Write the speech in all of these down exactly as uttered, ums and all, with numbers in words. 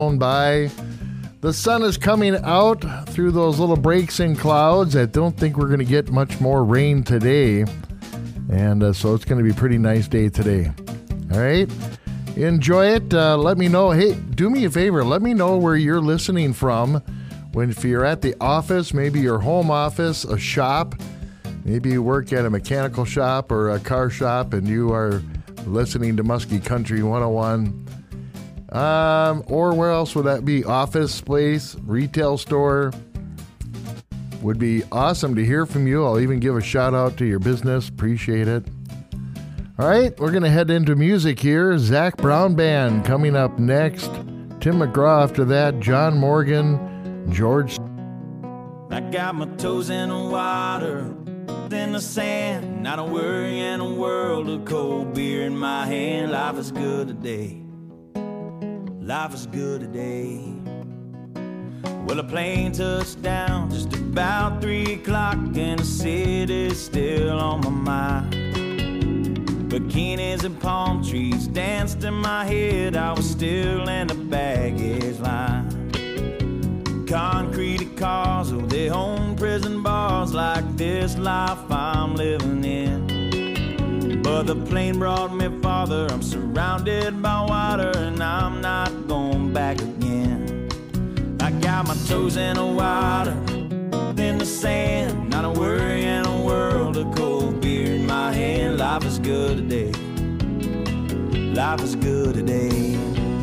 by. The sun is coming out through those little breaks in clouds. I don't think we're going to get much more rain today. And uh, so it's going to be a pretty nice day today. All right. Enjoy it. Uh, let me know. Hey, do me a favor. Let me know where you're listening from. When if you're at the office, maybe your home office, a shop. Maybe you work at a mechanical shop or a car shop and you are listening to Muskie Country one oh one. Um, or where else would that be? Office place, retail store. Would be awesome to hear from you. I'll even give a shout out to your business. Appreciate it. All right, we're going to head into music here. Zac Brown Band coming up next. Tim McGraw after that. John Morgan, George. I got my toes in the water, in the sand. Not a worry in a world of cold beer in my hand. Life is good today. Life is good today. Well, a plane touched down just about three o'clock, and the city's still on my mind. Bikinis and palm trees danced in my head. I was still in the baggage line. Concrete cars, oh, they own prison bars like this life I'm living in. But the plane brought me farther. I'm surrounded by water and I'm not going back again. I got my toes in the water, in the sand. Not a worry in a world of cold beer in my hand. Life is good today. Life is good today.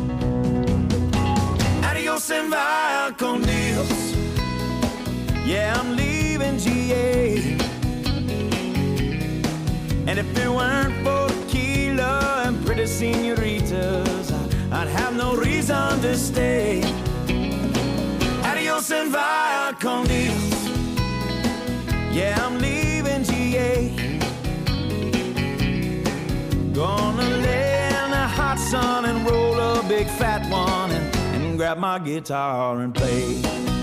Adios and via con Dios. Yeah, I'm leaving G A. And if it weren't for tequila and pretty senoritas, I'd have no reason to stay. Adios and via con Dios. Yeah, I'm leaving G A. Gonna lay in the hot sun and roll a big fat one and, and grab my guitar and play.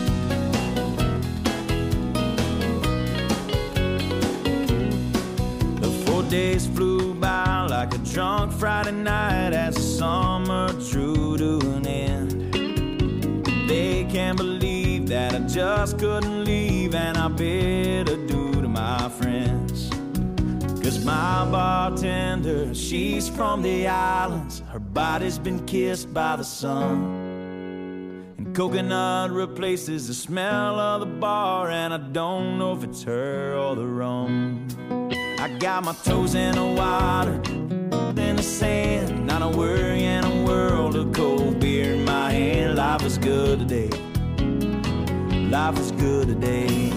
Days flew by like a drunk Friday night as the summer drew to an end. They can't believe that I just couldn't leave, and I bid adieu to my friends. Cause my bartender, she's from the islands. Her body's been kissed by the sun, and coconut replaces the smell of the bar, and I don't know if it's her or the rum. I got my toes in the water, in the sand. Not a worry in a world of cold beer in my hand. Life is good today. Life is good today.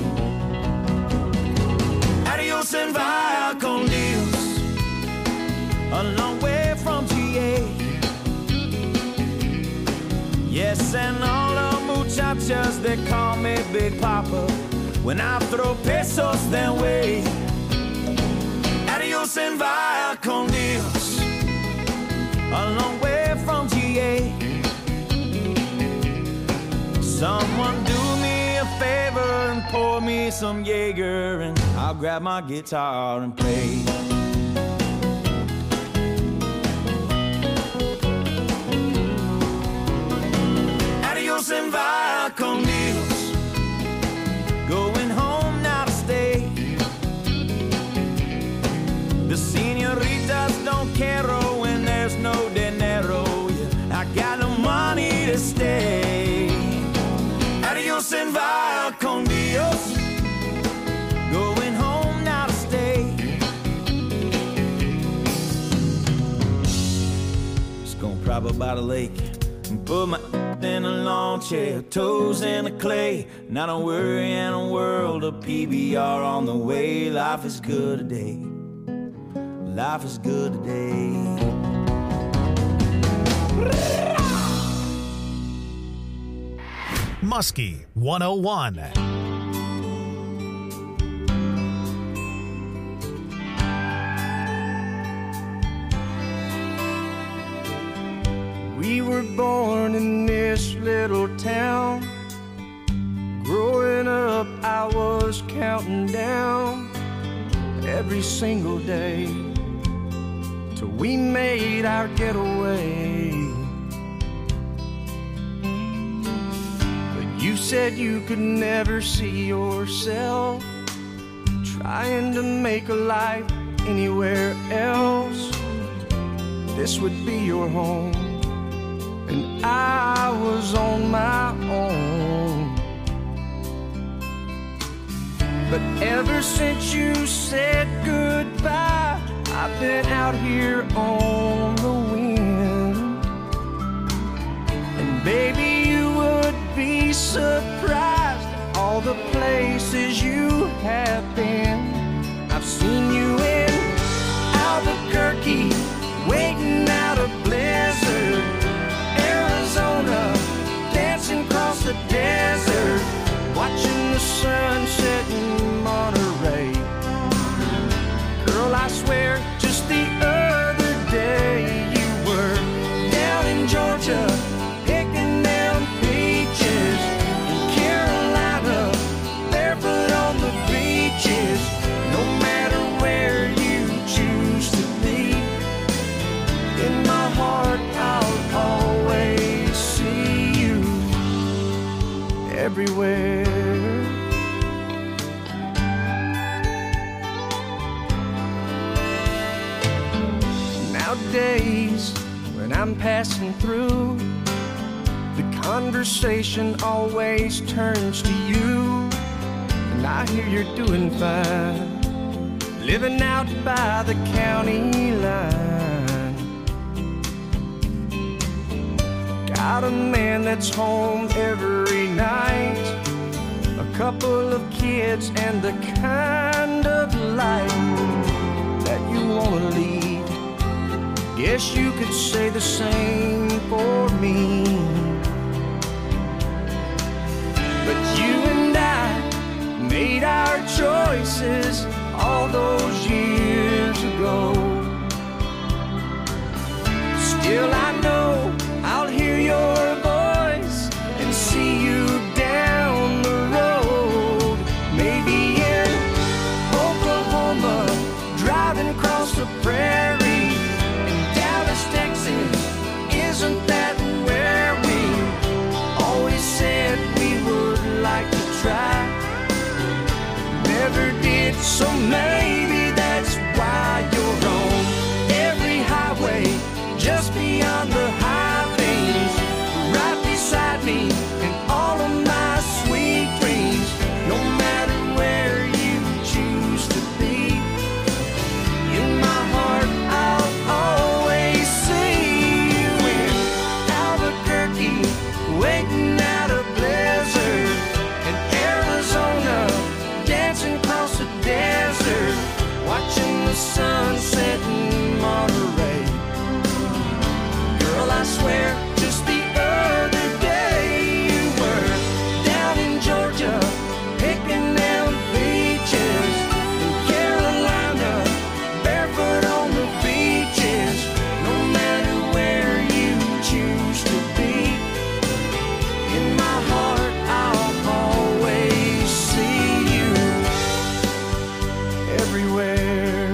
Adios and via con Dios. A long way from G A. Yes, and all the muchachas, they call me Big Papa when I throw pesos their way. Adios and via con Dios. A long way from G A. Someone do me a favor and pour me some Jaeger, and I'll grab my guitar and play. Adios and via con Dios. Going home now to stay. The senoritas don't care when there's no dinero. Yeah, I got no money to stay. Adios and via con Dios. Going home now to stay. Just gonna prop up by the lake and put my in a lawn chair, toes in the clay. Not a worry in a world of P B R on the way. Life is good today. Life is good today. Muskie one oh one. We were born in this little town. Growing up, I was counting down every single day till we made our getaway. You said you could never see yourself trying to make a life anywhere else. This would be your home, and I was on my own. But ever since you said goodbye, I've been out here on the wind. And baby, you would be surprised at all the places you have been. I've seen you in Albuquerque, waiting out a blizzard, Arizona, dancing across the desert, watching the sunset in Monterey. Girl, I swear, just the other day you were down in Georgia, picking down peaches, in Carolina, barefoot on the beaches. No matter where you choose to be, in my heart I'll always see you everywhere. Nowadays, when I'm passing through, the conversation always turns to you. And I hear you're doing fine, living out by the county line. Got a man that's home every night, a couple of kids, and the kind of life that you wanna lead. Guess you could say the same for me. But you and I made our choices all those years ago. Still I know I'll hear your voice and see you down the road. Maybe in Oklahoma, driving across the prairie. Isn't that where we always said we would like to try? Never did, so maybe that's why you're on every highway, just beyond the high things, right beside me in all of my sweet dreams. No matter where you choose to be, in my heart I'll always see you in Albuquerque, waiting out a blizzard, in Arizona, dancing across the desert, watching the sunset in Monterey. Girl, I swear, just the other day you were down in Georgia, picking down peaches, in Carolina, barefoot on the beaches. No matter where you choose to be, in my heart I'll always see you everywhere.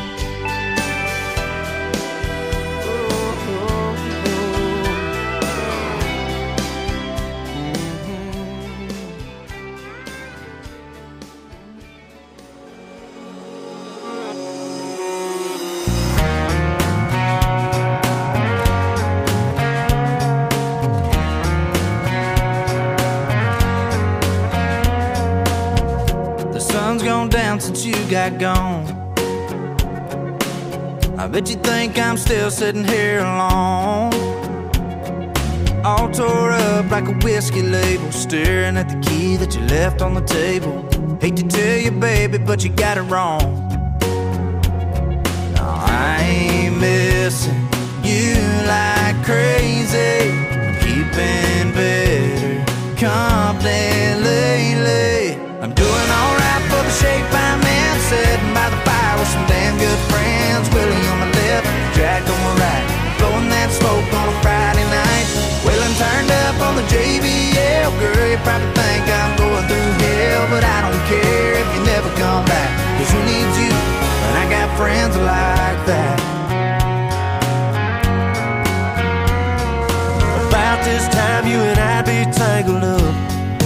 Oh, oh, oh. The sun's gone down since you got gone. I bet you think I'm still sitting here alone, all tore up like a whiskey label, staring at the key that you left on the table. Hate to tell you, baby, but you got it wrong. No, I ain't missing you like crazy, keeping better company lately. I'm doing alright for the shape I'm in, sitting by the fire with some damn good friends. Willie on my left, Jack on my right, blowing that smoke on a Friday night. Wheeling turned up on the J B L. Girl, you probably think I'm going through hell, but I don't care if you never come back, cause who needs you when I got friends like that? About this time you and I'd be tangled up,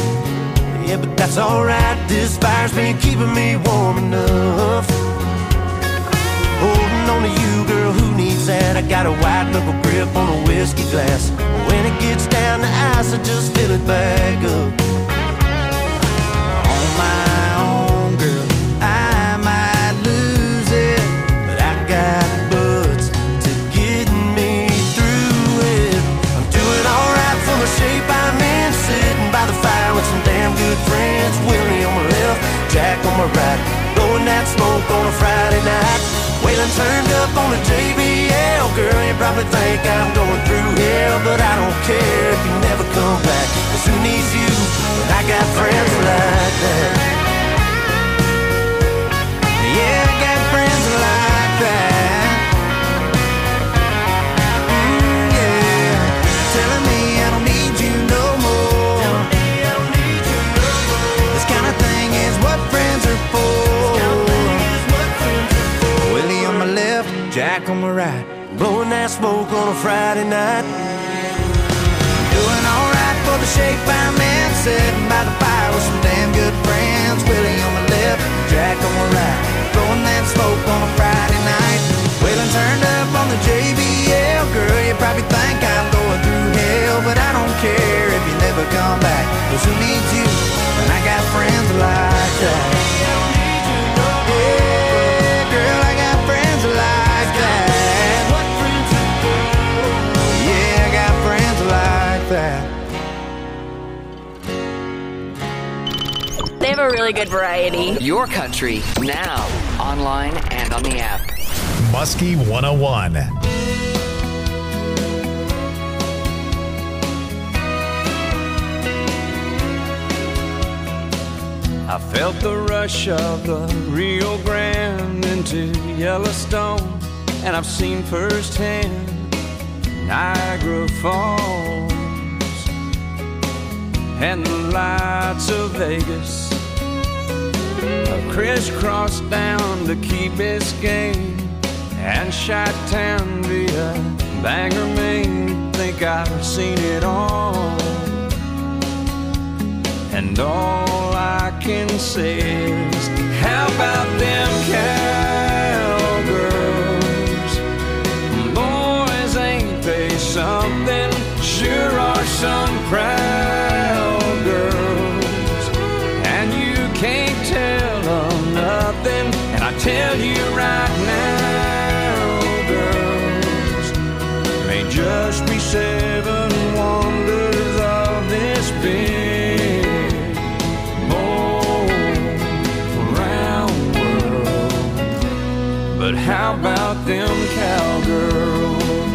Yeah, but that's alright. This fire's been keeping me warm enough. Holding on to you, girl, who needs that? I got a white knuckle grip on a whiskey glass. When it gets down to ice, I just fill it back up. On my own, girl, I might lose it, but I got buds to get me through it. I'm doing alright for the shape I'm in, sitting by the fire with some damn good friends. Willie on my left, Jack on my right, blowing that smoke on a Friday night. Waylon turned up on the J B L. Girl, you probably think I'm going through hell, but I don't care if you never come back. Cause who needs you when I got friends like that? Yeah, I got friends like that. Mm, yeah, telling me I don't need you no more. Telling me I don't need you no more. This kind of thing is what friends are for. Jack on my right, blowing that smoke on a Friday night. Doing alright for the shape I'm in, sitting by the fire with some damn good friends. Willie on my left, Jack on my right, blowing that smoke on a Friday night. Waylon turned up on the J B L. Girl, you probably think I'm going through hell, but I don't care if you never come back. Cause who needs you when I got friends like that? Yeah, girl, I got friends like that. They have a really good variety. Your country, now, online and on the app. Muskie one oh one. I felt the rush of the Rio Grande into Yellowstone, and I've seen firsthand Niagara Falls and the lights of Vegas. I've crisscrossed down to Key Biscayne and Chi-Town via Bangor, Maine. Think I've seen it all, and all I can say is, how about them cowgirls? Boys, ain't they something? Sure are some proud girls, and you can't tell them nothing. And I tell you right now, girls, may just be seven wonders of this big old round world. But how about them cowgirls?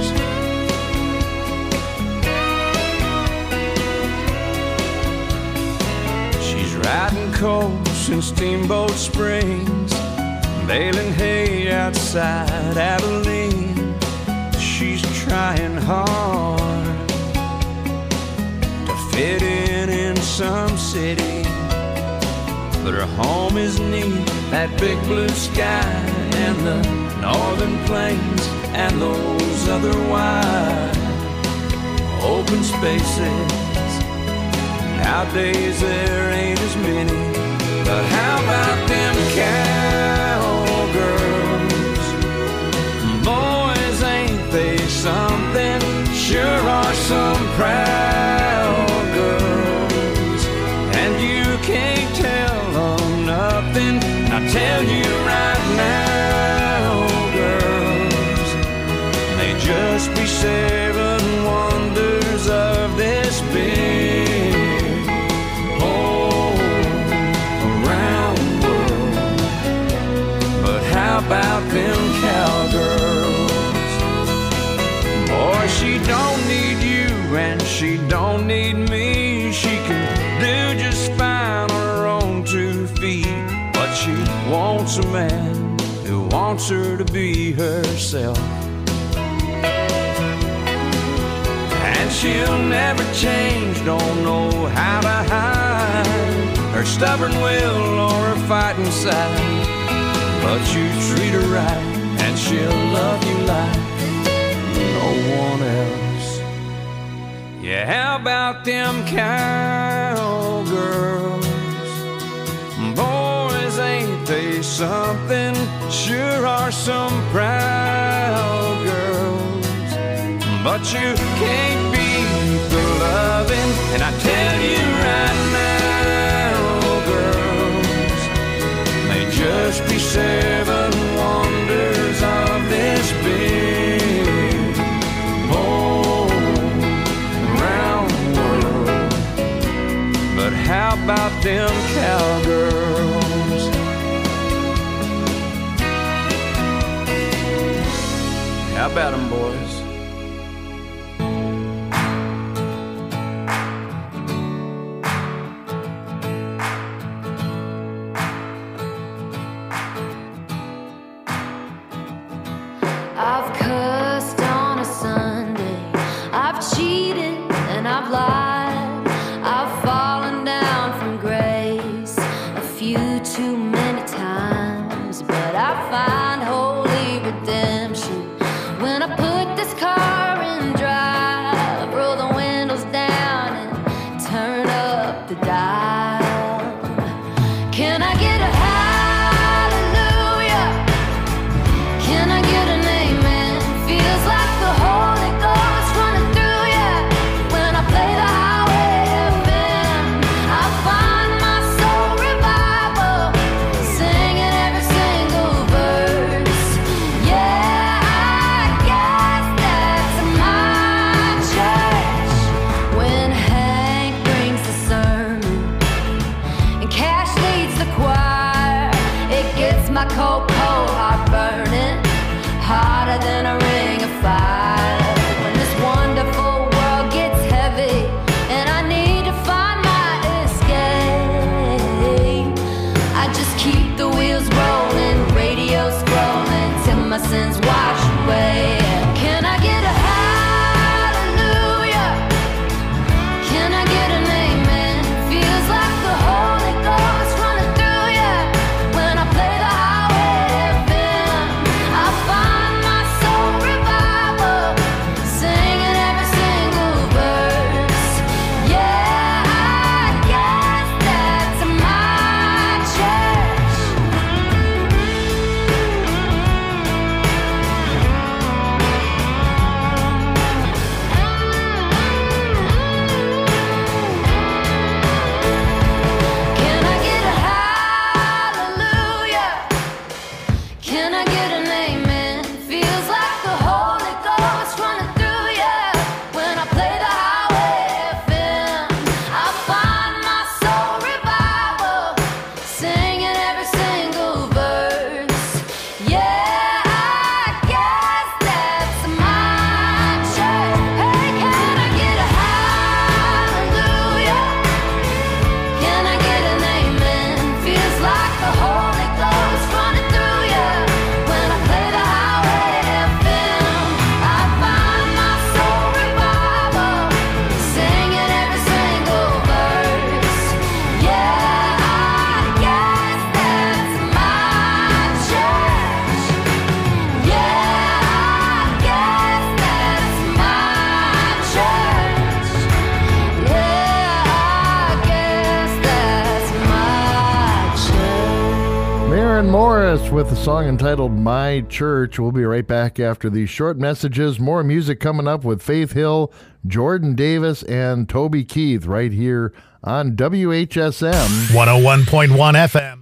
Riding coast in Steamboat Springs, baling hay outside Abilene. She's trying hard to fit in in some city, but her home is neat, that big blue sky and the northern plains and those other wide open spaces. Nowadays there ain't as many, but how about them cowgirls? Boys, ain't they something? Sure are some proud girls, and you can't tell them nothing. I tell you right now, girls, they just be seven wonders of this big about them cowgirls. Boy, she don't need you and she don't need me. She can do just fine on her own two feet, but she wants a man who wants her to be herself. And she'll never change, don't know how to hide her stubborn will or her fighting side. But you treat her right, and she'll love you like no one else. Yeah, how about them cowgirls? say something. Sure are some proud girls, but you can't beat the loving. And I tell you right now, girls, may just be seven wonders of this big whole round world. But how about them cowgirls? How about them, boys? I've cussed on a Sunday, I've cheated and I've lied, I've fallen down from grace a few too many times, but I find holy redemption when I put this car in drive, roll the windows down and turn up the dial. Can I get a hallelujah? Can I get an amen? Feels like the Holy Ghost running through ya when I play the highway F M. I find my soul revival, singing every single verse. Yeah, I guess that's my church. When Hank brings the sermon and Cash leads the choir, it gets my cold, cold heart burning hotter than a ring of fire. When this wonderful world gets heavy and I need to find my escape, I just keep the wheels rolling, radio scrolling till my sins wash away. Can I get a hallelujah? Can I get an amen? Feels like the Holy Ghost running through ya when I play the highway F M. I find my soul revival, singing every single verse. Yeah, I guess that's my church. Can I get a hallelujah? Can I get an amen? Feels like the Holy Ghost running through ya when I play the highway F M. I find my soul revival, singing every single verse. Yeah, I guess that's my church. Hey, can I get a hallelujah? Can I get an amen? Feels like the Holy Ghost running through ya when I play the highway F M. I find my soul revival, singing every single verse. Yeah, I guess that's my church. Yeah, I guess that's my church. Yeah, I guess that's my church. Maren Morris with a song entitled My Church. We'll be right back after these short messages. More music coming up with Faith Hill, Jordan Davis, and Toby Keith right here on W H S M. one oh one point one F M.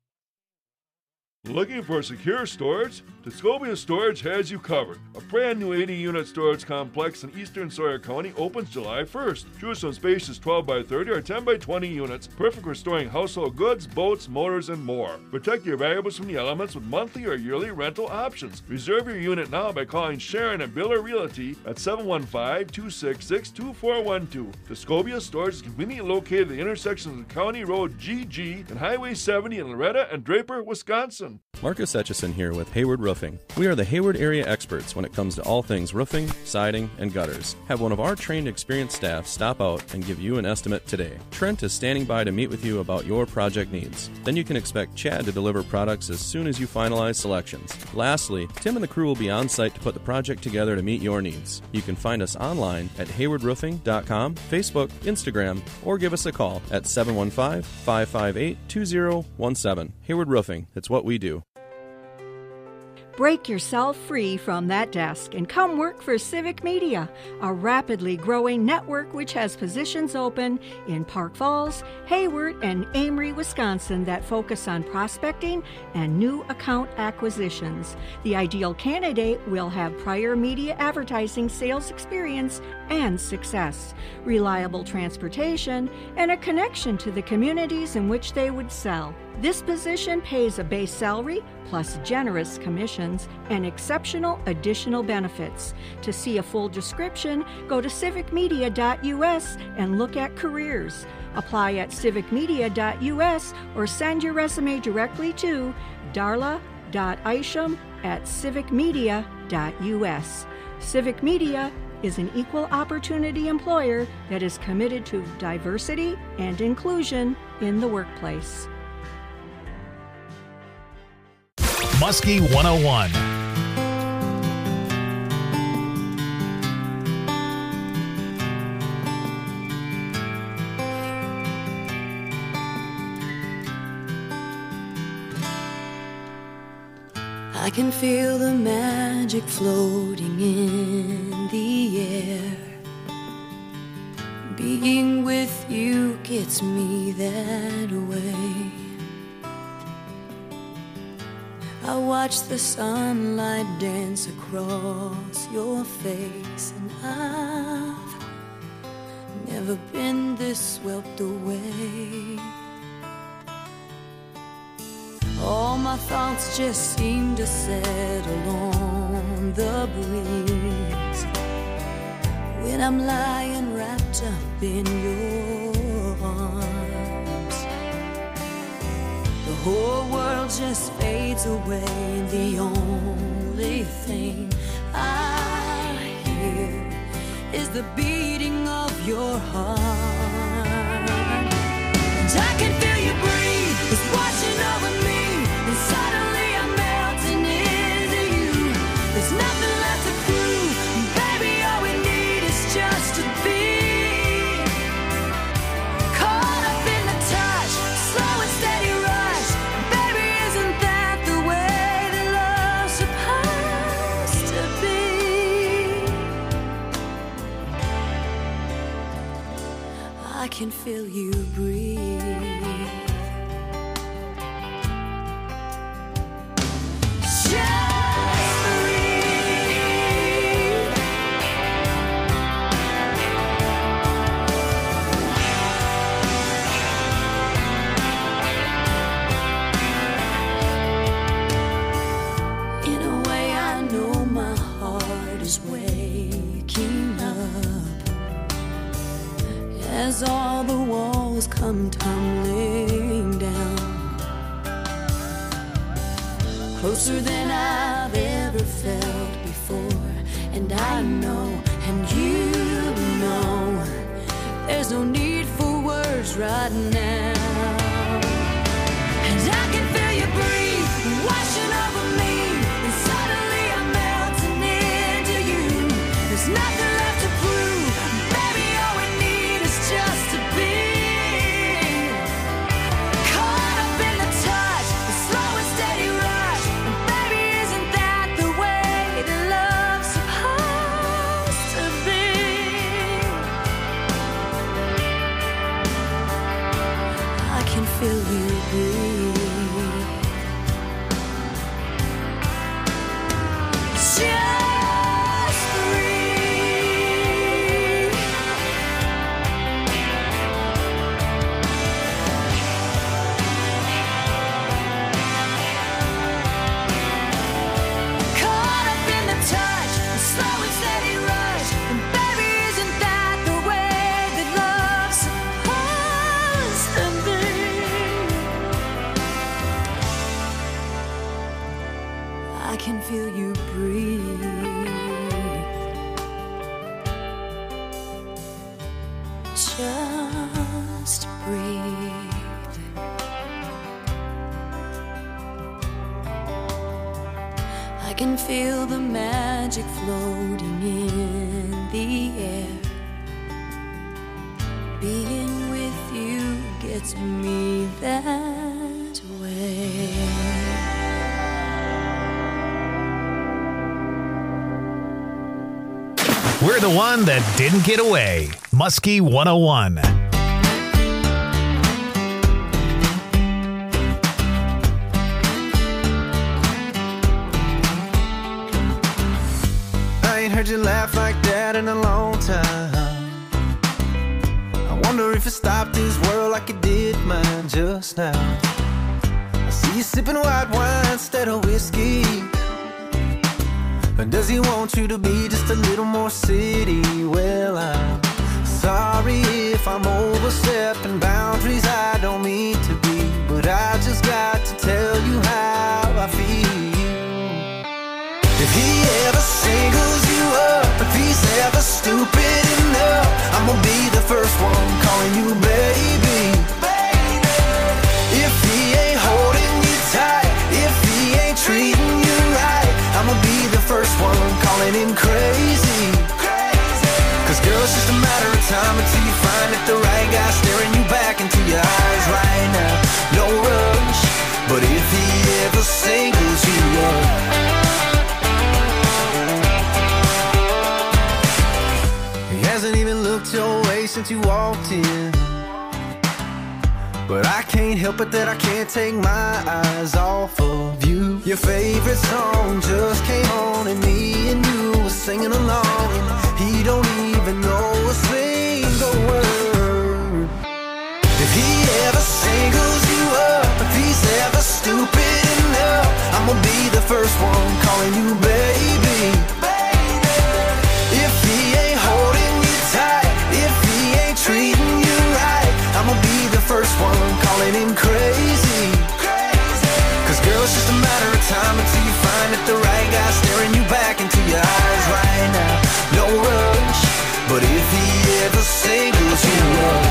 Looking for secure storage? Tuscobia Storage has you covered. A brand new eighty unit storage complex in eastern Sawyer County opens July first. Choose from spacious twelve by thirty or ten by twenty units, perfect for storing household goods, boats, motors, and more. Protect your valuables from the elements with monthly or yearly rental options. Reserve your unit now by calling Sharon and Biller Realty at seven one five, two six six, two four one two. Tuscobia Storage is conveniently located at the intersections of County Road G G and Highway seventy in Loretta and Draper, Wisconsin. Marcus Etchison here with Hayward Roofing. We are the Hayward area experts when it comes to all things roofing, siding, and gutters. Have one of our trained, experienced staff stop out and give you an estimate today. Trent is standing by to meet with you about your project needs. Then you can expect Chad to deliver products as soon as you finalize selections. Lastly, Tim and the crew will be on site to put the project together to meet your needs. You can find us online at hayward roofing dot com, Facebook, Instagram, or give us a call at seven one five, five five eight, two zero one seven. Hayward Roofing, it's what we do. Break yourself free from that desk and come work for Civic Media, a rapidly growing network which has positions open in Park Falls, Hayward, and Amory, Wisconsin that focus on prospecting and new account acquisitions. The ideal candidate will have prior media advertising sales experience and success, reliable transportation, and a connection to the communities in which they would sell. This position pays a base salary plus generous commissions and exceptional additional benefits. To see a full description, go to civic media dot U S and look at careers. Apply at civic media dot U S or send your resume directly to darla dot isham at civic media dot U S. Civic Media is an equal opportunity employer that is committed to diversity and inclusion in the workplace. Muskie one oh one. I can feel the magic floating in the air. Being with you gets me that way. I watch the sunlight dance across your face, and I've never been this swept away. All my thoughts just seem to settle on the breeze when I'm lying wrapped up in your arms. The whole world just fades away, and the only thing I hear is the beating of your heart. And I can feel you breathe, it's washing over me, and suddenly I'm melting into you. There's nothing left to prove, baby, all we need is just to be caught up in the touch, slow and steady rush. Baby, isn't that the way that love's supposed to be? I can feel you breathe. As all the walls come tumbling down, closer than I've ever felt before. And I know, and you know, there's no need for words right now. And I can feel you breathe, washing over me, and suddenly I'm melting into you. There's nothing left to prove, baby, all we need is just to be caught up in the touch, the slow and steady rush. And baby, isn't that the way that love's supposed to be? I can feel you breathe. Just breathe. Caught up in the touch, the slow and steady rush. And baby, isn't that the way that love's supposed to be? can feel the magic floating in the air. Being with you gets me that way. We're the one that didn't get away. Muskie one oh one. I ain't heard you laugh like that in a long time. I wonder if it stopped this world like it did mine just now. I see you sipping white wine instead of whiskey. And does he want you to be just a little more city? Well, I'm sorry if I'm overstepping boundaries I don't mean to be, but I just got to tell you how I feel. If he ever singles you up, if he's ever stupid enough, I'm gonna be the first one calling you baby. If he ain't holding you tight, if he ain't treating you right, I'm gonna be the first one calling him crazy. Cause girl, it's just a matter of time until you find that the right guy staring you back into your eyes right now. No rush, but if he ever singles you up, he hasn't even looked your way since you walked in. But I can't help it that I can't take my eyes off of you. Your favorite song just came on and me and you were singing along, and he don't even know a single word. If he ever singles you up, if he's ever stupid enough, I'm gonna be the first one calling you baby. If he ain't holding you tight, if he ain't treating you right, I'm gonna be the first one calling him crazy. Cause girl, it's just a matter of time until you find that the right guy staring you back into your eyes right now. No rush, but if he ever singles you up,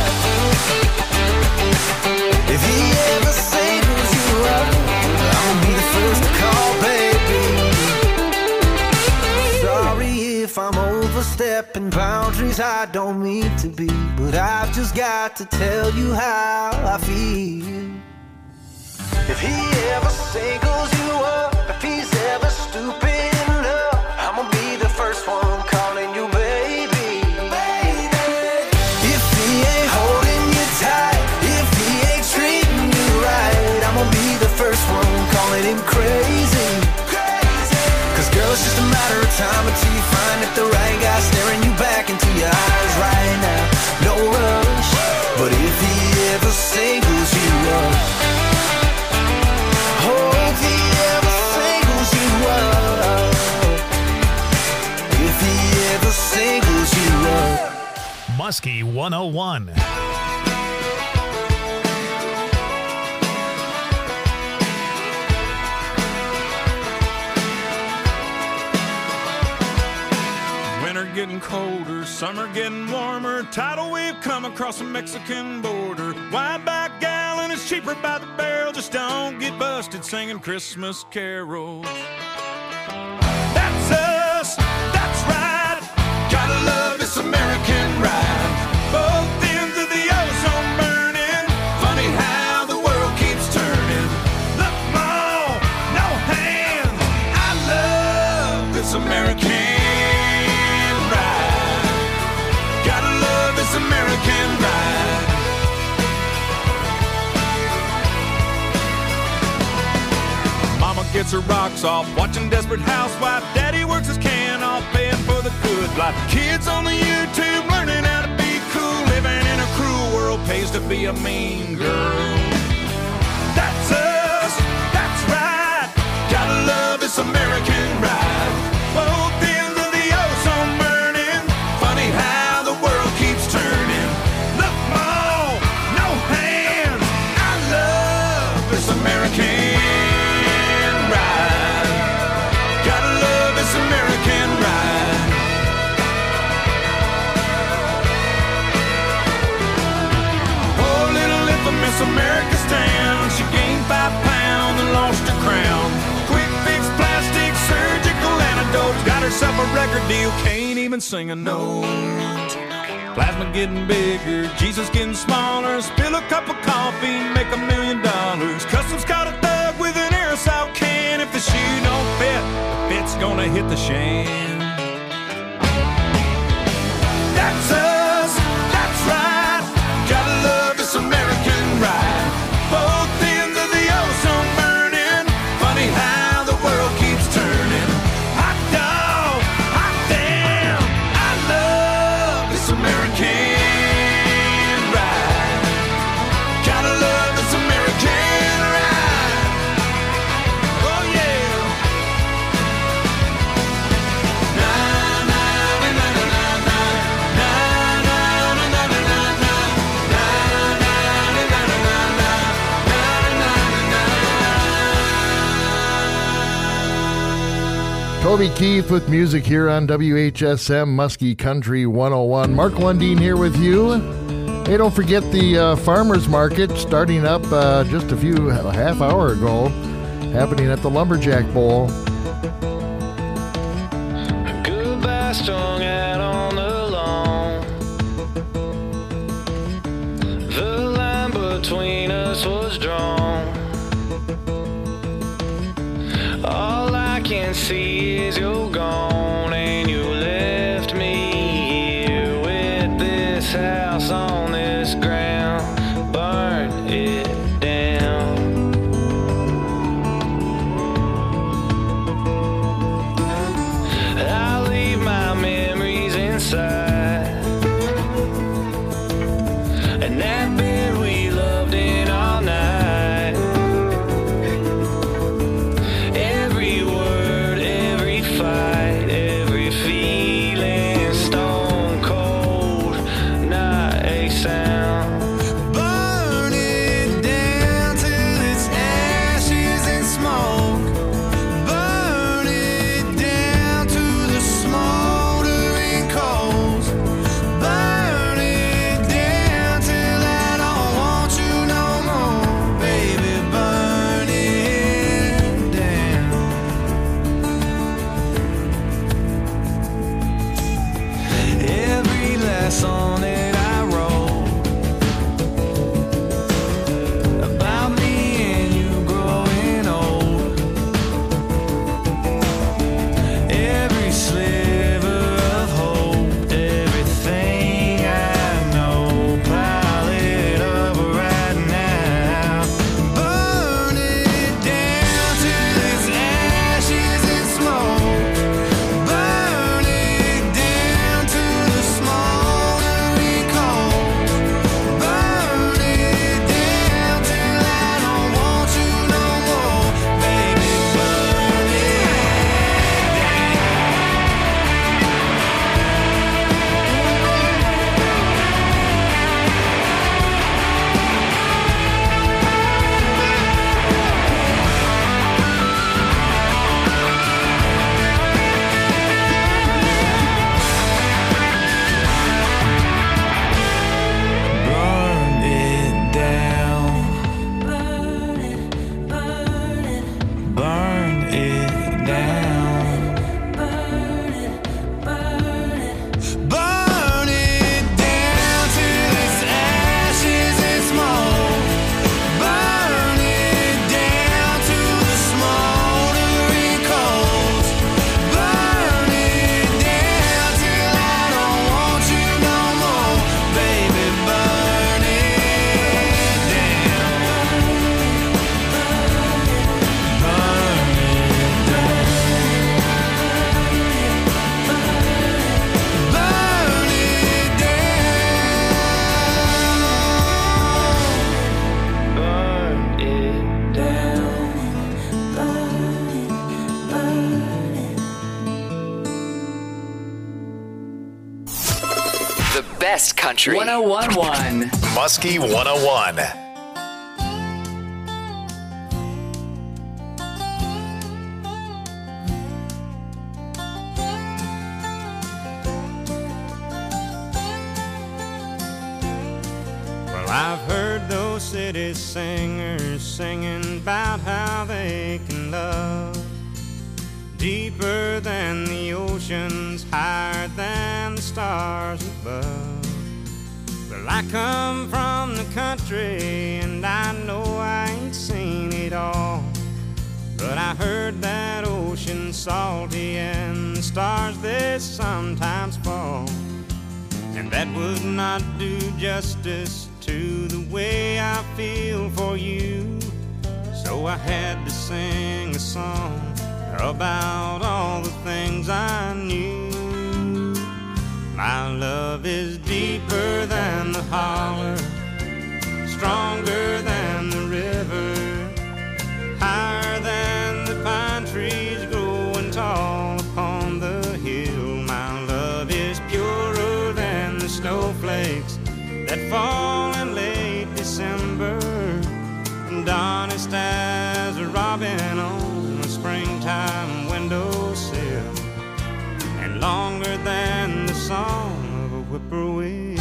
if he ever singles you up, I'm gonna be the first to call baby. Sorry if I'm overstepping boundaries I don't mean to be, but I've just got to tell you how I feel. If he ever singles you up, if he's ever stupid enough, I'm gonna be the first one calling you baby. If he ain't holding you tight, if he ain't treating you right, I'm gonna be the first one calling him crazy. Cause girl, it's just a matter of time until you find that the right guy staring you back into your eyes right now. No rush, but if he ever singles you up, oh, if he ever singles you up, if he ever singles you up. Muskie one oh one. Getting colder, summer getting warmer, tidal wave come across the Mexican border. Wide back gallon is cheaper by the barrel, just don't get busted singing Christmas carols. That's us, that's right, gotta love this American ride. Both ends of the ozone burning, funny how the world keeps turning. Look, Mom, no hands, I love this American American ride. Mama gets her rocks off watching Desperate Housewife. Daddy works his can off paying for the good life. Kids on the YouTube learning how to be cool. Living in a cruel world pays to be a mean girl. That's us, that's right, gotta love this American ride. Both ends of the ozone burning, funny how the world keeps turning. Look, Mom, no hands, I love this American ride. Gotta love this American ride. Oh, little infamous America's town, she gained five pounds and lost her crown. Quick fix plastic surgery. yourself a record deal, can't even sing a note. Plasma getting bigger, Jesus getting smaller. Spill a cup of coffee, make a million dollars. Customs caught a thug with an aerosol can. If the shoe don't fit, the fit's gonna hit the shan. That's us, that's right. Gotta love this American ride. Both ends of the ozone burning. Funny how the world keeps turning. Hot dog, hot damn. I love this American ride. Gotta love this American ride. Oh yeah. Na na na na na na na na na na na na na na Toby Keith with music here on W H S M Muskie Country one oh one. Mark Lundeen here with you. Hey, don't forget the uh, farmers market starting up uh, just a few a half hour ago, happening at the Lumberjack Bowl. Goodbye strung out on the lawn. The line between us was drawn. All I can see is you're gone, and you left me here with this house on this ground. Burn it down. I leave my memories inside, and that bed we loved in all night. Every word, every fight, every feeling, stone cold, not a sound. Burn it down till it's ashes and smoke. Burn it down to the smoldering coals. Burn it down till I don't want you no more, baby. Burn it down. Every last song that I wrote about me and you growing old. Every sliver of hope, everything I know, pile it up right now. Burn it down till it's ashes and smoke. Burn it down to the smoldering coals. Burn it down till I don't want you no more, baby. Burn it Burn it down. Burn it, burn it. Burn it down. Burn it, burn it. Burn it down till it's ashes and smoke. Burn it down to the smoldering coals. Burn it down till I don't want you no more, baby. Burn it down. Burn it down. Burn it down. Burn it down. The best country. one oh one point one. Muskie one oh one. Well, I've heard those city singers singing about how they can love. deeper than the oceans, higher than the stars above. Well, I come from the country, and I know I ain't seen it all, but I heard that ocean salty and the stars they sometimes fall, and that would not do justice to the way I feel for you. So I had to sing a song about all the things I knew. My love is deeper than the holler, stronger than the river, higher than the pine trees growing tall upon the hill. My love is purer than the snowflakes that fall in late December, and honest as a robin on a springtime windowsill, and longer than the song of a whippoorwill.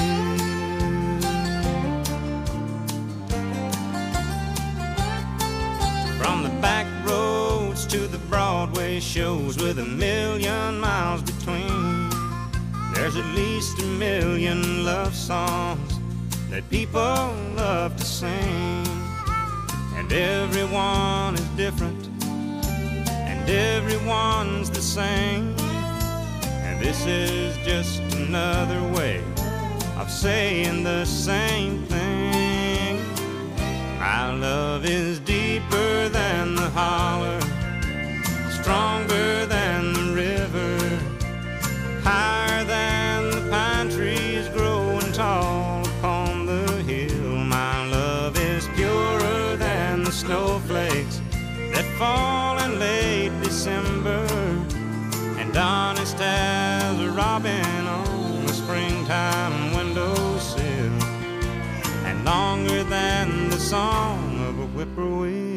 From the back roads to the Broadway shows with a million miles between, there's at least a million love songs that people love to sing. And everyone is different, and everyone's the same, and this is just another way of saying the same thing. My love is deeper than the holler, stronger than the river, higher than the pine trees growing tall upon the hill. My love is purer than the snowflakes that fall in late December, and honest as a robin on a springtime windowsill, and longer than the song of a whippoorwill.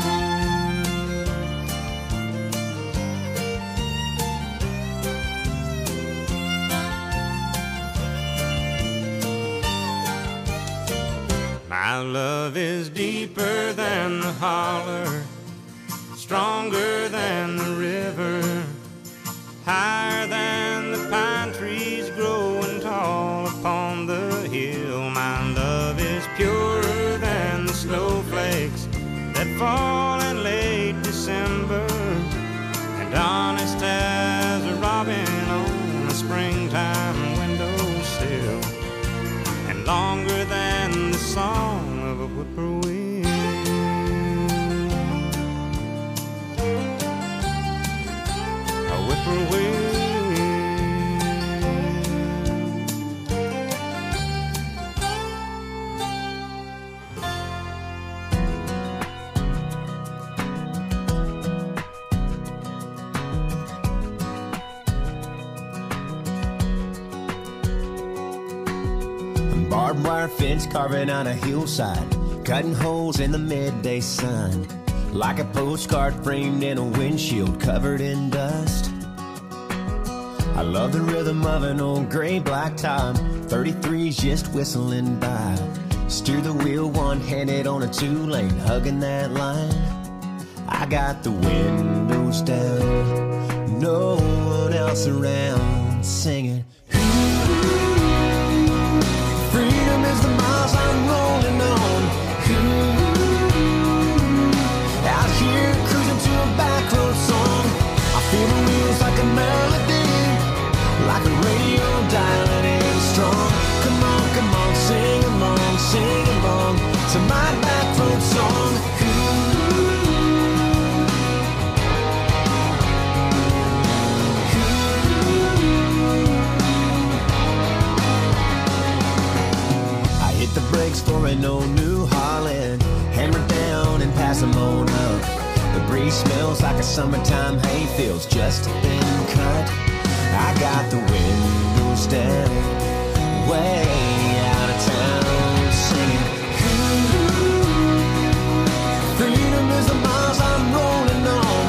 My love is deeper than the holler, stronger than the river, higher than the pine trees growing tall upon the hill. My love is purer than the snowflakes that fall in late December, and honest as a robin on a springtime windowsill, and longer than the song of a whippoorwill. A whippoorwill. Barbed wire fence carving on a hillside, cutting holes in the midday sun, like a postcard framed in a windshield covered in dust. I love the rhythm of an old gray black top, thirty-threes just whistling by. Steer the wheel one-handed on a two-lane, hugging that line. I got the windows down, no one else around, singing. Freedom is the miles I'm rolling on. Ooh, out here cruising to a back road song. I feel the wheels like a melody, like a radio dialing in strong. Come on, come on, sing along, sing along to my back road song. The brakes for an old New Holland, hammer down and pass them on up. The breeze smells like a summertime hayfield's just been cut. I got the windows down, way out of town, singing. Ooh, freedom is the miles I'm rolling on.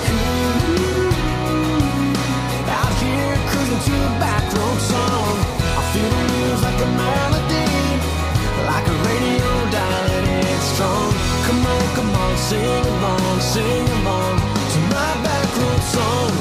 Ooh, out here cruising to a back road song. I feel the wheels like a melody, like a radio dialing in strong. Come on, come on, sing along, sing along to my back road song.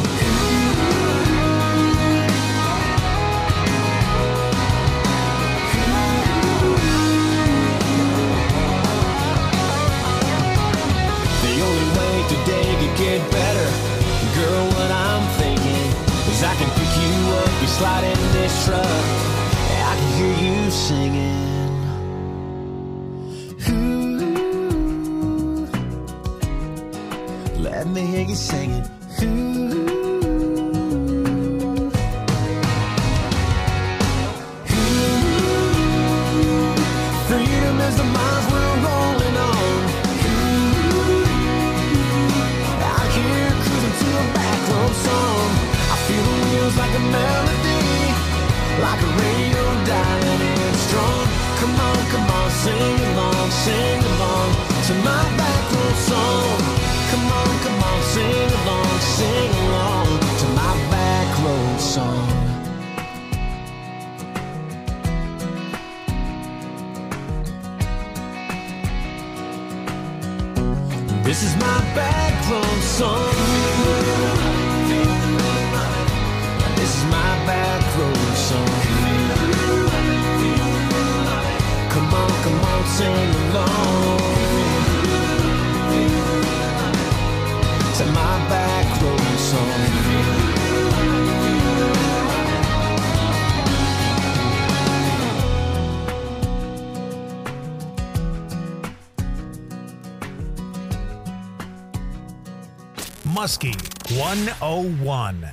sliding this truck, I can hear you singing. Ooh, let me hear you singing. Ooh, ooh, freedom is the miles we're rolling on. Ooh, out here cruising to a back road song. I feel the wheels like a melody, like a radio dialing in strong. Come on, come on, sing along, sing along to my back road song. Come on, come on, sing along, sing along to my back road song. This is my back road song. This is my back road song. Come on, come on, sing along to my back road song. Muskie one oh one.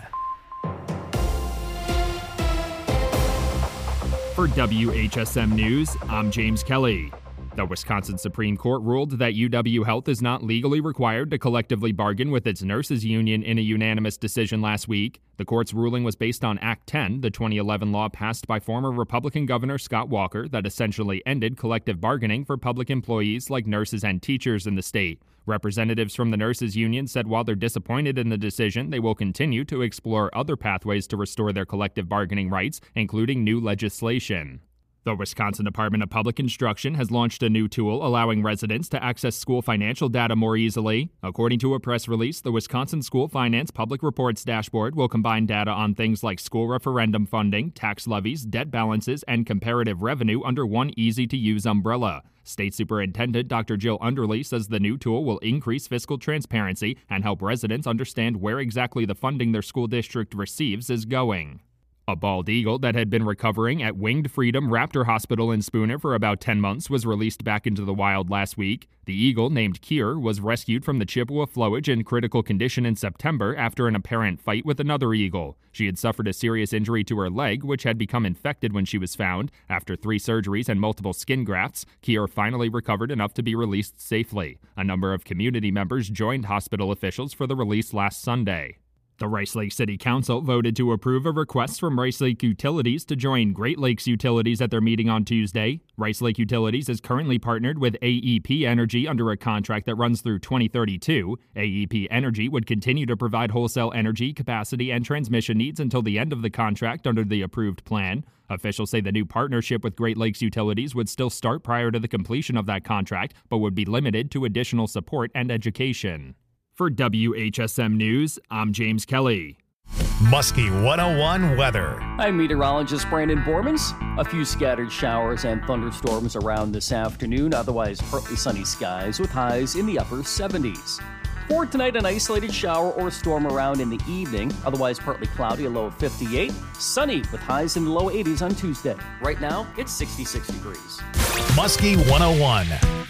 For W H S M News, I'm James Kelly. The Wisconsin Supreme Court ruled that U W Health is not legally required to collectively bargain with its nurses union in a unanimous decision last week. The court's ruling was based on Act ten, the twenty eleven law passed by former Republican Governor Scott Walker that essentially ended collective bargaining for public employees like nurses and teachers in the state. Representatives from the nurses union said while they're disappointed in the decision, they will continue to explore other pathways to restore their collective bargaining rights, including new legislation. The Wisconsin Department of Public Instruction has launched a new tool allowing residents to access school financial data more easily. According to a press release, the Wisconsin School Finance Public Reports Dashboard will combine data on things like school referendum funding, tax levies, debt balances, and comparative revenue under one easy-to-use umbrella. State Superintendent Doctor Jill Underly says the new tool will increase fiscal transparency and help residents understand where exactly the funding their school district receives is going. A bald eagle that had been recovering at Winged Freedom Raptor Hospital in Spooner for about ten months was released back into the wild last week. The eagle, named Kier, was rescued from the Chippewa flowage in critical condition in September after an apparent fight with another eagle. She had suffered a serious injury to her leg, which had become infected when she was found. After three surgeries and multiple skin grafts, Kier finally recovered enough to be released safely. A number of community members joined hospital officials for the release last Sunday. The Rice Lake City Council voted to approve a request from Rice Lake Utilities to join Great Lakes Utilities at their meeting on Tuesday. Rice Lake Utilities is currently partnered with A E P Energy under a contract that runs through twenty thirty-two. A E P Energy would continue to provide wholesale energy, capacity, and transmission needs until the end of the contract under the approved plan. Officials say the new partnership with Great Lakes Utilities would still start prior to the completion of that contract, but would be limited to additional support and education. For W H S M News, I'm James Kelly. Muskie one oh one weather. I'm meteorologist Brandon Bormans. A few scattered showers and thunderstorms around this afternoon, otherwise partly sunny skies with highs in the upper seventies. For tonight, an isolated shower or storm around in the evening, otherwise partly cloudy, a low of fifty-eight. Sunny with highs in the low eighties on Tuesday. Right now, it's sixty-six degrees. Muskie one oh one.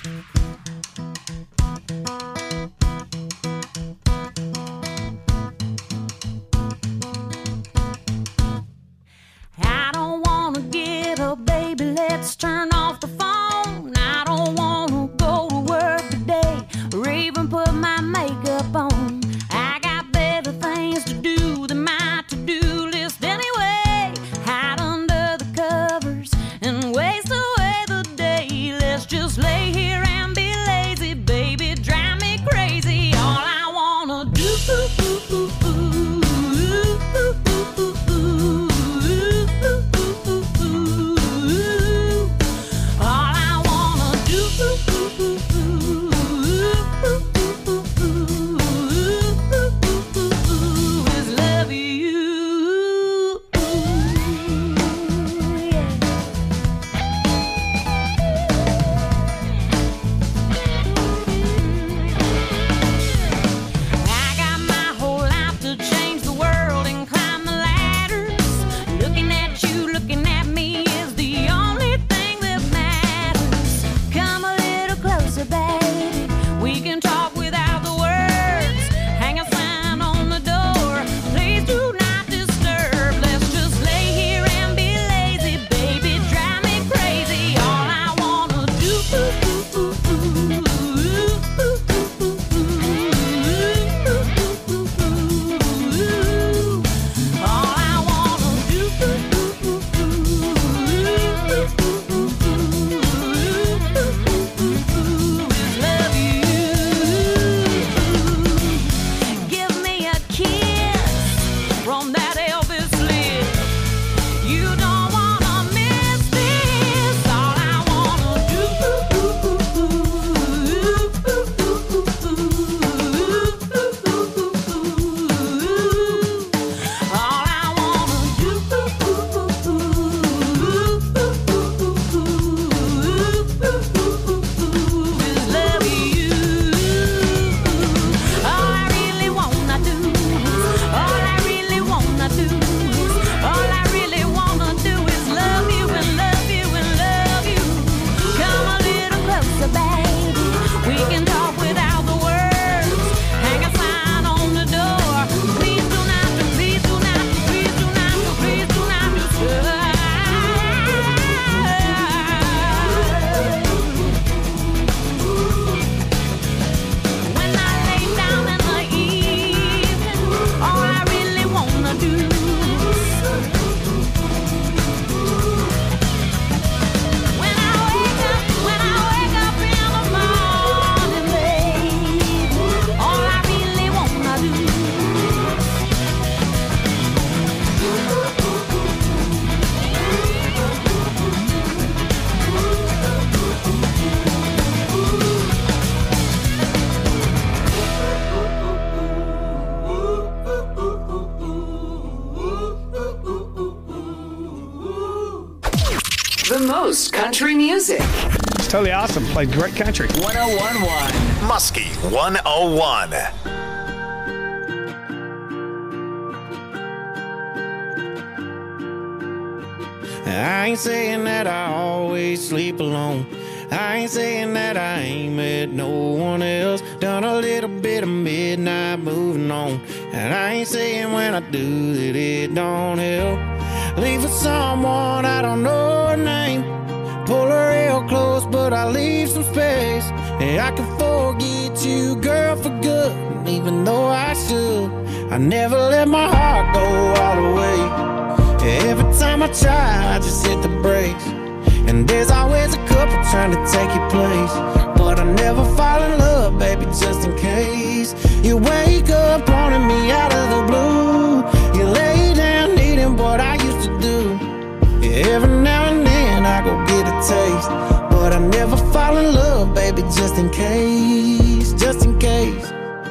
Let's turn off the phone. I don't want to go to work today or even put my makeup on. I got better things to do than my to-do list anyway. Hide under the covers and waste away the day. Let's just lay here country music. It's totally awesome. Played great country. one oh one point one Muskie one oh one. I ain't saying that I always sleep alone. I ain't saying that I ain't met no one else. Done a little bit of midnight moving on. And I ain't saying when I do that it don't help. Leave for someone I don't know her name. Pull her real close, but I leave some space. And I can forget you, girl, for good. And even though I should, I never let my heart go all the way. Every time I try, I just hit the brakes. And there's always a couple trying to take your place. But I never fall in love, baby, just in case. You wake up wanting me out of the blue. You lay down needing what I used to do. Yeah, every now and then I go get a taste. But I never fall in love, baby, just in case. Just in case.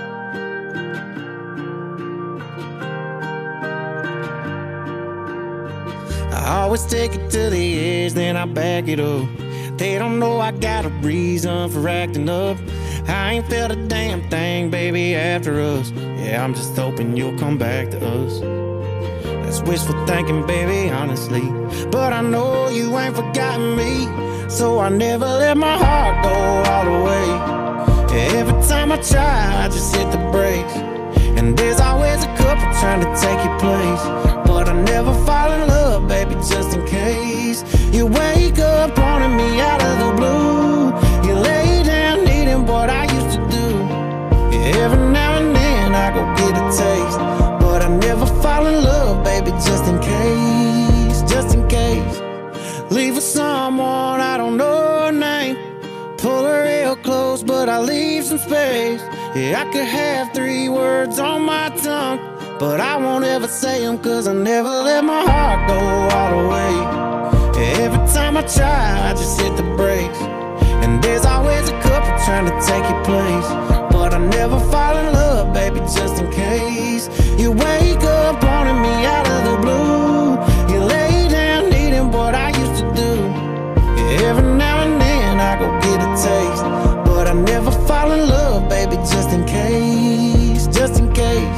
I always take it to the edge, then I back it up. They don't know I got a reason for acting up. I ain't felt a damn thing, baby, after us. Yeah, I'm just hoping you'll come back to us. That's wishful thinking, baby, honestly. But I know you ain't forgotten me. So I never let my heart go all the way. Every time I try, I just hit the brakes. And there's always a couple trying to take your place. But I never fall in love, baby, just in case. You wake up wanting me out of the blue. You lay down needing what I used to do. Yeah, every now and then I go get a taste. But I never fall in love, baby, just in case. Just in case. Leave with someone I don't know her name. Pull her real close, but I leave some space. Yeah, I could have three words on my tongue, but I won't ever say them, cause I never let my heart go all the way. Every time I try, I just hit the brakes. And there's always a couple trying to take your place. But I never fall in love, baby, just in case. You wake up wanting me out of the blue. You lay down needing what I used to do. Yeah, every now and then I go get a taste. But I never fall in love, baby, just in case. Just in case.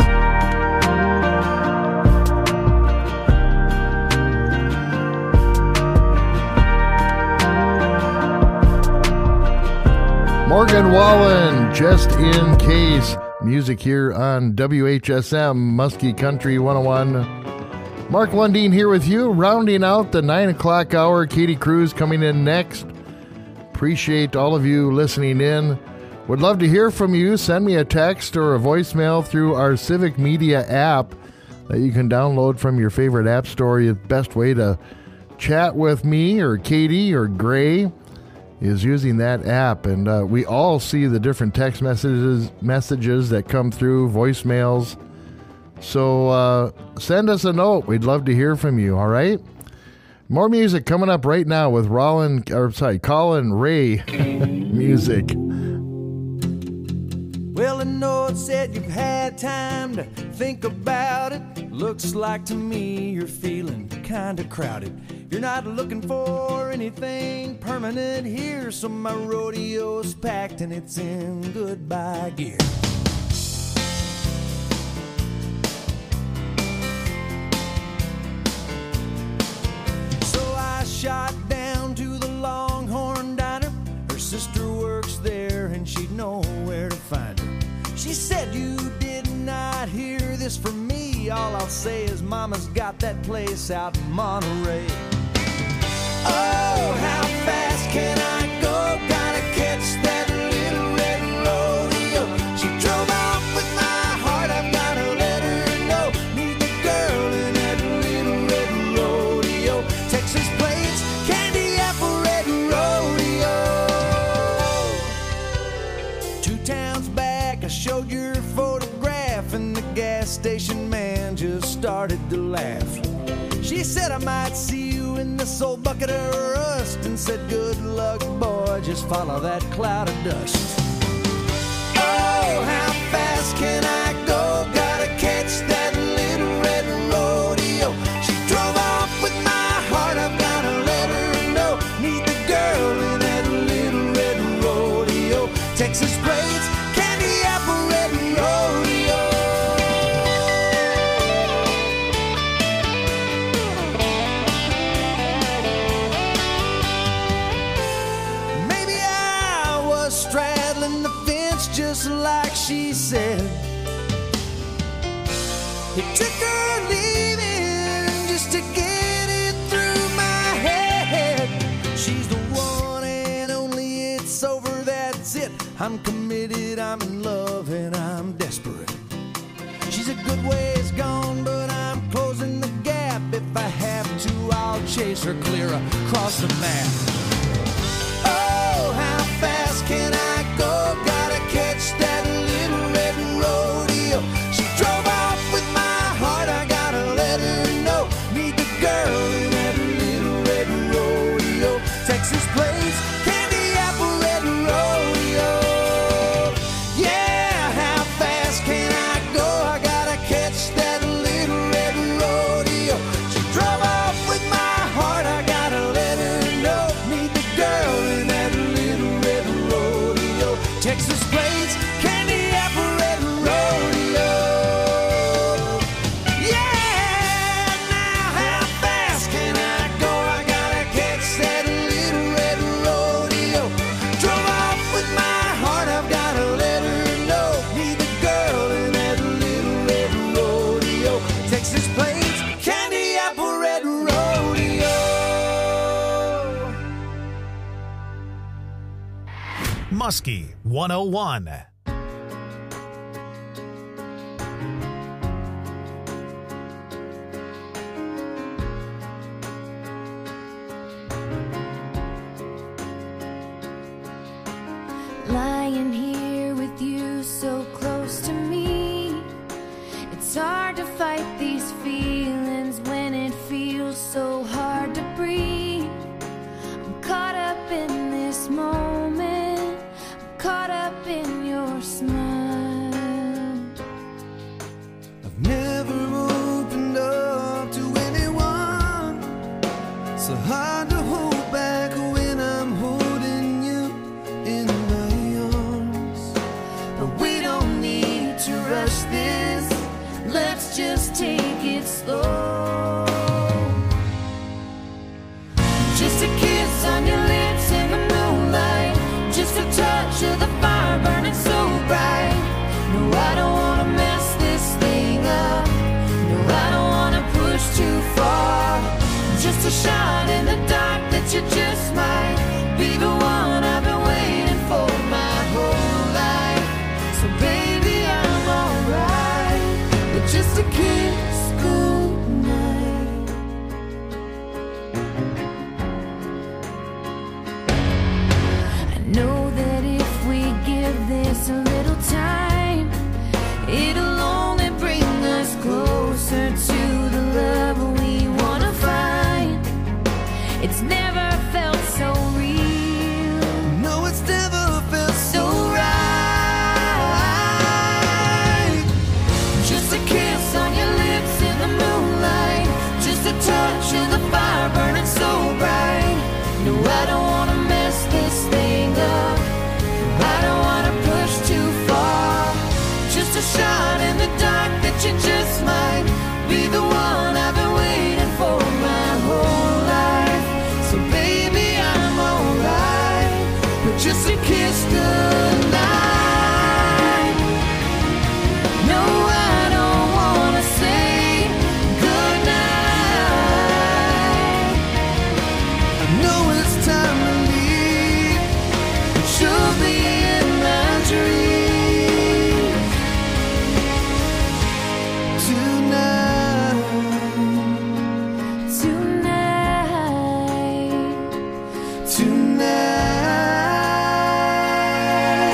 Morgan Wallen, just in case. Music here on W H S M, Muskie Country one oh one. Mark Lundeen here with you, rounding out the nine o'clock hour. Katie Cruz coming in next. Appreciate all of you listening in. Would love to hear from you. Send me a text or a voicemail through our Civic Media app that you can download from your favorite app store. The best way to chat with me or Katie or Gray is using that app, and uh, we all see the different text messages messages that come through, voicemails. So uh, send us a note. We'd love to hear from you. All right. More music coming up right now with Rollin, or sorry, Colin Ray music. Well, I know it said you've had time to think about it. Looks like to me you're feeling kinda crowded. You're not looking for anything permanent here, so my rodeo's packed and it's in goodbye gear. So I shot down to the Longhorn Diner. Her sister works there and she'd know where to find her. She said, you did not hear this from me. All I'll say is mama's got that place out in Monterey. Oh, how fast can I go? Gotta catch that little red rodeo. She drove off with my heart, I've gotta let her know. Meet the girl in that little red rodeo. Texas plates, candy apple red rodeo. Two towns back, I showed your photograph, and the gas station man just started to laugh. She said I might see you in this old bucket of rust, and said good luck, boy, just follow that cloud of dust. Oh, how fast can I go? Gotta catch that little red rodeo. She drove off with my heart, I've gotta let her know. Meet the Texas plates, candy apple red rodeo. Maybe I was straddling the fence just like she said. It took her leaving just to get it through my head. She's the one and only, it's over, that's it. I'm committed, I'm in love, and I'm desperate. She's a good ways gone, but I'm closing the gap. If I have to, I'll chase her clear across the map. Oh, how fast can I go? Gotta catch that little red rodeo. She drove off with my heart, I gotta let her know. Need the girl in that little red rodeo. Texas plates, candy apple red rodeo. Yeah, how fast can I go? I gotta catch that little red rodeo. She drove off with my heart, I gotta let her know. Need the girl in that little red rodeo. Texas plates, candy apple red rodeo. Yeah, now how fast can I go? I gotta catch that little red rodeo. Drove off with my heart, I've gotta let her know. Need the girl in that little red rodeo. Texas plates, candy apple red rodeo. Muskie one oh one. Lying here with you so close to me, it's hard to fight these feelings when it feels so hard to breathe. I'm caught up in this moment, I'm caught up in your smile. I've never opened up to anyone, so hard to hold back when I'm holding you in my arms. But we don't need to rush this, let's just take it slow. Just a kiss on your lips in the moonlight, just a touch of the fire burning so bright. No, I don't wanna mess this thing up, no, I don't wanna push too far. Just a shot in the dark that you just might be the one I've been waiting for my whole life. So baby, I'm alright with just a kiss goodnight. I know that if we give this a little time, it'll only bring us closer to the love we wanna find. It's never felt so real. No, it's never felt so right. Just a kiss on your lips in the moonlight, just a touch of the fire burning so bright. No, I don't wanna mess this thing up, I don't wanna push too far. Just a shot in the dark that you just might be the one I've been waiting for my whole life. So baby, I'm alright with just a kiss goodnight. No, I don't wanna say goodnight. I know it's time to leave, but you'll be in my dreams tonight. Tonight. Tonight.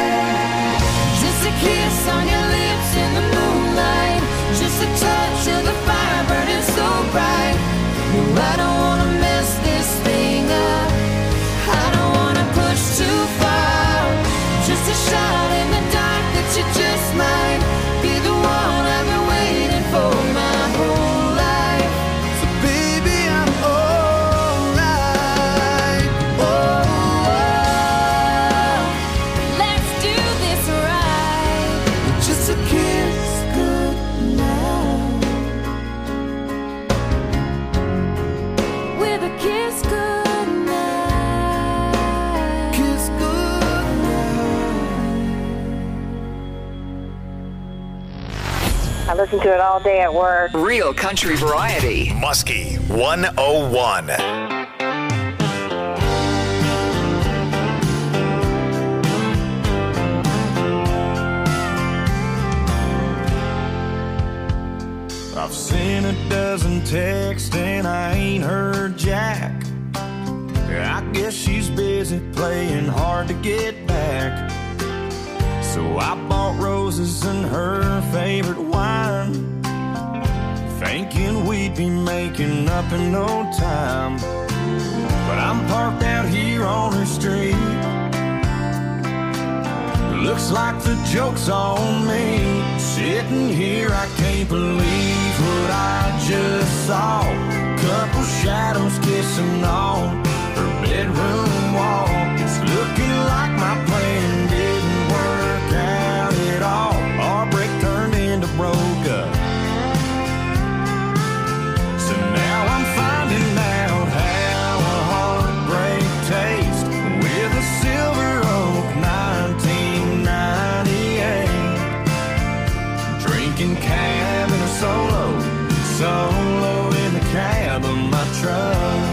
listen to it all day at work. Real country variety. Muskie one oh one. I've seen a dozen texts and I ain't heard jack. I guess she's busy playing hard to get back. So I bought roses and her favorite wine, thinking we'd be making up in no time. But I'm parked out here on her street. Looks like the joke's on me. Sitting here, I can't believe what I just saw. Couple shadows kissing on her bedroom wall. It's looking like my plan didn't work out at all. Our break turned into broke up. So now I'm finding out how a heartbreak tastes with a Silver Oak nineteen ninety-eight. Drinking cab in a solo, solo in the cab of my truck.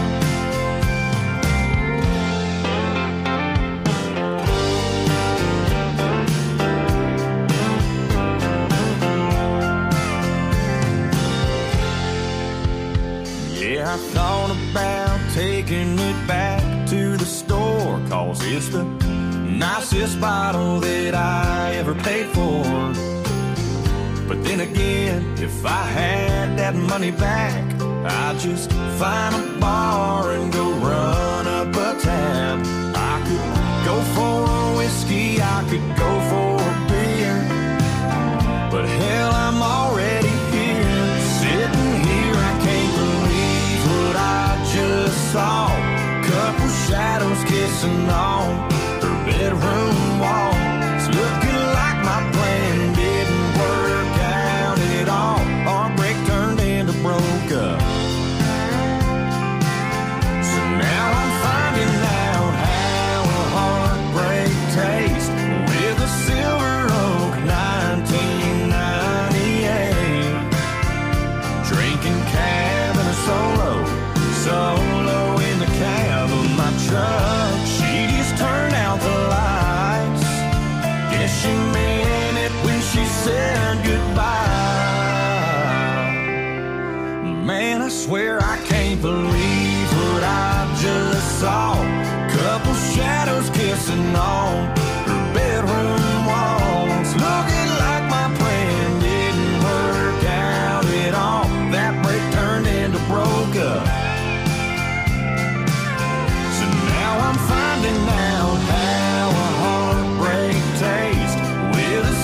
Yeah, I thought about taking it back to the store, 'cause it's the nicest bottle that I ever paid for. But then again, if I had that money back, I'd just find a bar and go run up a tab. I could go for a whiskey, I could go for a beer, but hell, I'm already here. Sitting here, I can't believe what I just saw. Couple shadows kissing on her bedroom wall. It's looking like my plan didn't work out at all. Our break turned into broke up. So now I'm finding out how a heartbreak tastes with a Silver Oak nineteen ninety-eight. Drinking cab in a solo, solo in the cab of my truck. She just turned out the lights. Guess she meant it when she said goodbye. Man, I swear I can't believe what I just saw. Couple shadows kissing on her bedroom walls. Looking like my plan didn't work out at all. That break turned into broke up. So now I'm finding out how a heartbreak tastes with a